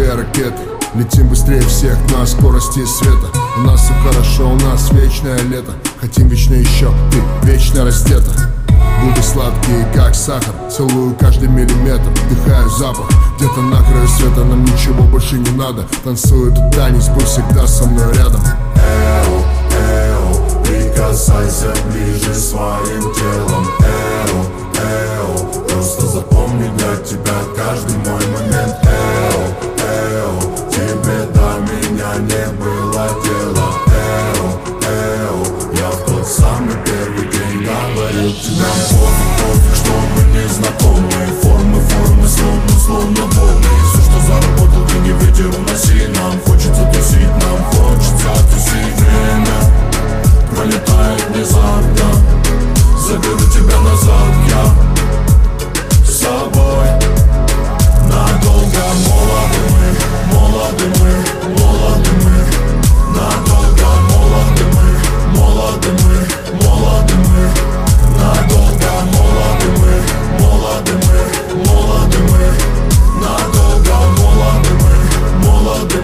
две ракеты. Летим быстрее всех на скорости света. У нас все хорошо, у нас вечное лето. Хотим вечно еще, ты вечно раздета. Губы сладкие, как сахар. Целую каждый миллиметр, вдыхаю запах. Где-то на краю света, нам ничего больше не надо. Танцую этот танец, будь всегда со мной рядом. Эу, эу, прикасайся ближе своим телом. Эу, эу, просто запомни для тебя каждый мой момент. Эу, эу, тебе до меня не было дела. Эу, эу, я в тот самый первый день говорил тебе. Нам пофиг, что мы не знакомы. Формы, словно волны. Все, что заработал, ты не ветер уноси. Нам хочется тусить, нам хочется тусить. Время пролетает внезапно. Заберу тебя назад, я с собой. Надолго молоды мы. Надолго молоды мы. Надолго молоды мы. Надолго молоды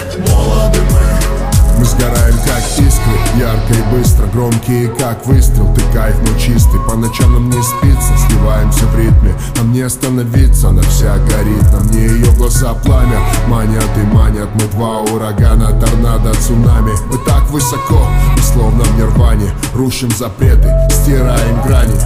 мы. Мы сгораем как искры, ярко и быстро. Громкие как выстрел, ты кайф мой чистый. По ночам нам не спится, сливаемся в ритме. Нам не остановиться, она вся горит. На мне ее глаза пламя манят и манят. Мы два урагана, торнадо, цунами. Мы так высоко, мы словно в нирване. Рушим запреты, стираем грани.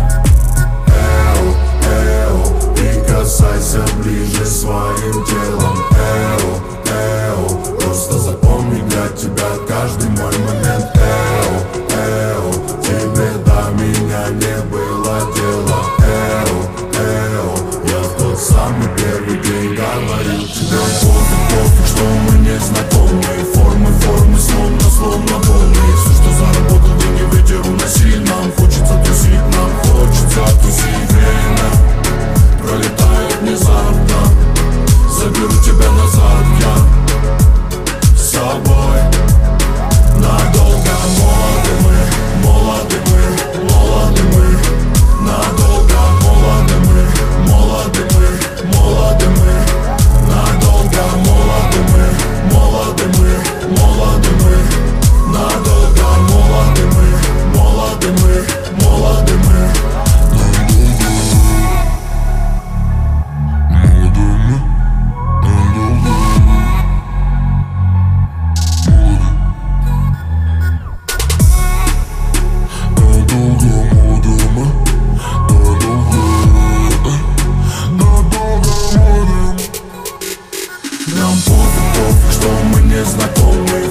Эу, прикасайся ближе своим телом. Эу, просто запомни для тебя каждый мой момент. Эу, тебе до меня не было дела. Эу, я в тот самый первый день говорил тебе. Пофиг, что мы не знакомы. Формы, словно волны. Все, что заработал, ты не ветер уноси. Нам хочется тусить. Время пролетает внезапно. Заберу тебя назад, я с собой. Надолго молоды мы. Надолго молоды мы. Надолго молоды мы. Надолго молоды мы. Нам пофиг, что мы не знакомы.